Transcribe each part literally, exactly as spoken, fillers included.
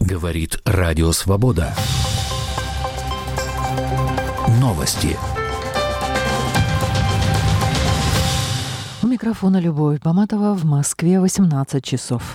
Говорит Радио Свобода. Новости. У микрофона Любовь Баматова. В Москве восемнадцать часов.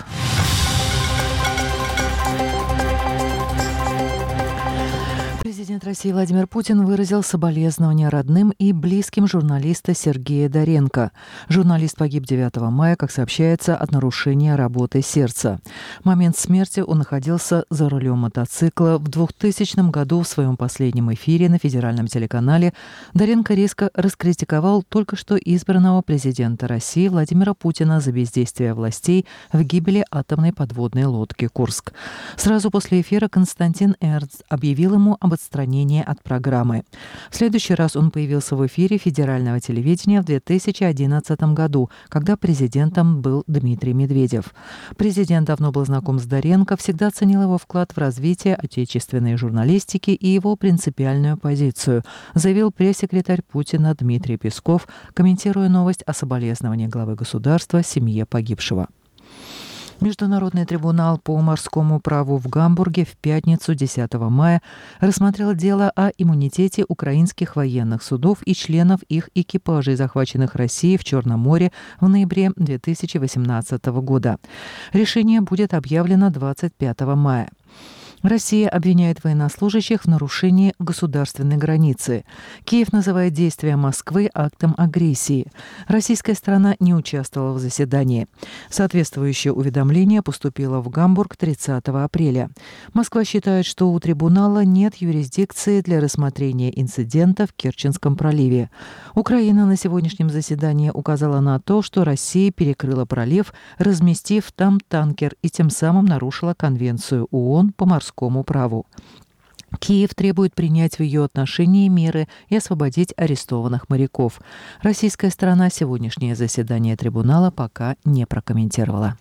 Президент России Владимир Путин выразил соболезнования родным и близким журналиста Сергея Доренко. Журналист погиб девятого мая, как сообщается, от нарушения работы сердца. В момент смерти он находился за рулем мотоцикла. В двухтысячном году в своем последнем эфире на федеральном телеканале Доренко резко раскритиковал только что избранного президента России Владимира Путина за бездействие властей в гибели атомной подводной лодки «Курск». Сразу после эфира Константин Эрнст объявил ему об отстранении от программы. В следующий раз он появился в эфире федерального телевидения в две тысячи одиннадцатом году, когда президентом был Дмитрий Медведев. Президент давно был знаком с Доренко, всегда ценил его вклад в развитие отечественной журналистики и его принципиальную позицию, заявил пресс-секретарь Путина Дмитрий Песков, комментируя новость о соболезновании главы государства семье погибшего. Международный трибунал по морскому праву в Гамбурге в пятницу десятого мая рассмотрел дело о иммунитете украинских военных судов и членов их экипажей, захваченных Россией в Черном море в ноябре две тысячи восемнадцатого года. Решение будет объявлено двадцать пятого мая. Россия обвиняет военнослужащих в нарушении государственной границы. Киев называет действия Москвы актом агрессии. Российская сторона не участвовала в заседании. Соответствующее уведомление поступило в Гамбург тридцатого апреля. Москва считает, что у трибунала нет юрисдикции для рассмотрения инцидента в Керченском проливе. Украина на сегодняшнем заседании указала на то, что Россия перекрыла пролив, разместив там танкер, и тем самым нарушила Конвенцию ООН по морскому праву. Киев требует принять в ее отношении меры и освободить арестованных моряков. Российская сторона сегодняшнее заседание трибунала пока не прокомментировала.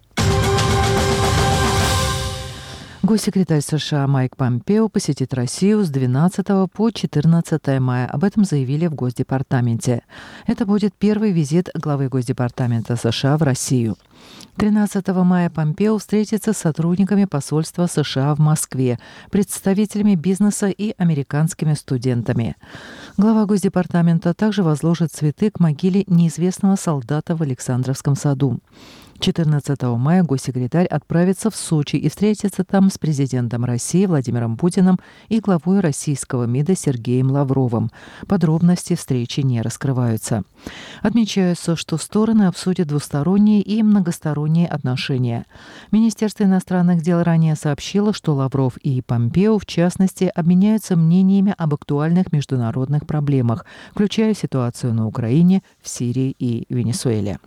Госсекретарь США Майк Помпео посетит Россию с двенадцатого по четырнадцатое мая. Об этом заявили в Госдепартаменте. Это будет первый визит главы Госдепартамента США в Россию. тринадцатого мая Помпео встретится с сотрудниками посольства США в Москве, представителями бизнеса и американскими студентами. Глава Госдепартамента также возложит цветы к могиле неизвестного солдата в Александровском саду. четырнадцатого мая госсекретарь отправится в Сочи и встретится там с президентом России Владимиром Путиным и главой российского МИДа Сергеем Лавровым. Подробности встречи не раскрываются. Отмечается, что стороны обсудят двусторонние и многосторонние отношения. Министерство иностранных дел ранее сообщило, что Лавров и Помпео, в частности, обменяются мнениями об актуальных международных проблемах, включая ситуацию на Украине, в Сирии и Венесуэле.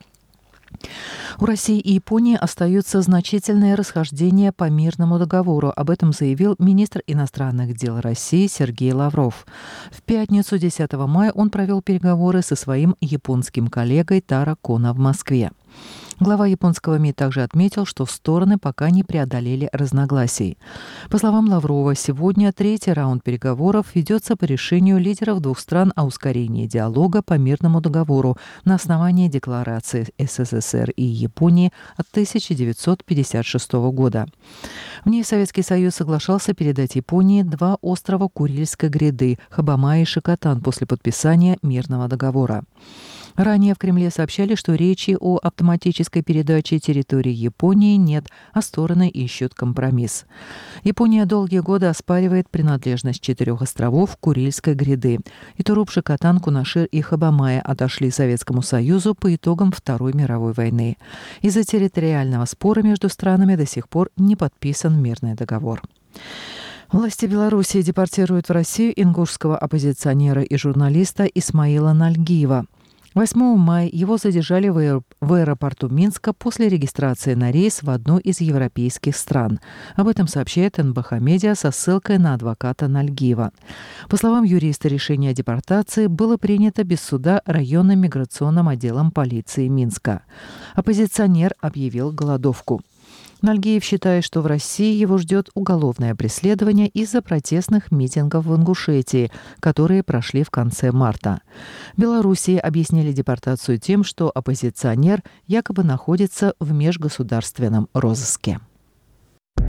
У России и Японии остаются значительные расхождения по мирному договору. Об этом заявил министр иностранных дел России Сергей Лавров. В пятницу десятого мая он провел переговоры со своим японским коллегой Таро Коно в Москве. Глава японского МИД также отметил, что стороны пока не преодолели разногласий. По словам Лаврова, сегодня третий раунд переговоров ведется по решению лидеров двух стран о ускорении диалога по мирному договору на основании декларации СССР и Японии от тысяча девятьсот пятьдесят шестого года. В ней Советский Союз соглашался передать Японии два острова Курильской гряды – Хабама и Шикотан после подписания мирного договора. Ранее в Кремле сообщали, что речи о автоматической передаче территории Японии нет, а стороны ищут компромисс. Япония долгие годы оспаривает принадлежность четырех островов Курильской гряды. Итуруп, Шикотан, Кунашир и Хабамая отошли Советскому Союзу по итогам Второй мировой войны. Из-за территориального спора между странами до сих пор не подписан мирный договор. Власти Белоруссии депортируют в Россию ингушского оппозиционера и журналиста Исмаила Нальгиева. восьмого мая его задержали в аэропорту Минска после регистрации на рейс в одну из европейских стран. Об этом сообщает эн бэ ха Медиа со ссылкой на адвоката Нальгиева. По словам юриста, решение о депортации было принято без суда районным миграционным отделом полиции Минска. Оппозиционер объявил голодовку. Нальгиев считает, что в России его ждет уголовное преследование из-за протестных митингов в Ингушетии, которые прошли в конце марта. В Белоруссии объяснили депортацию тем, что оппозиционер якобы находится в межгосударственном розыске.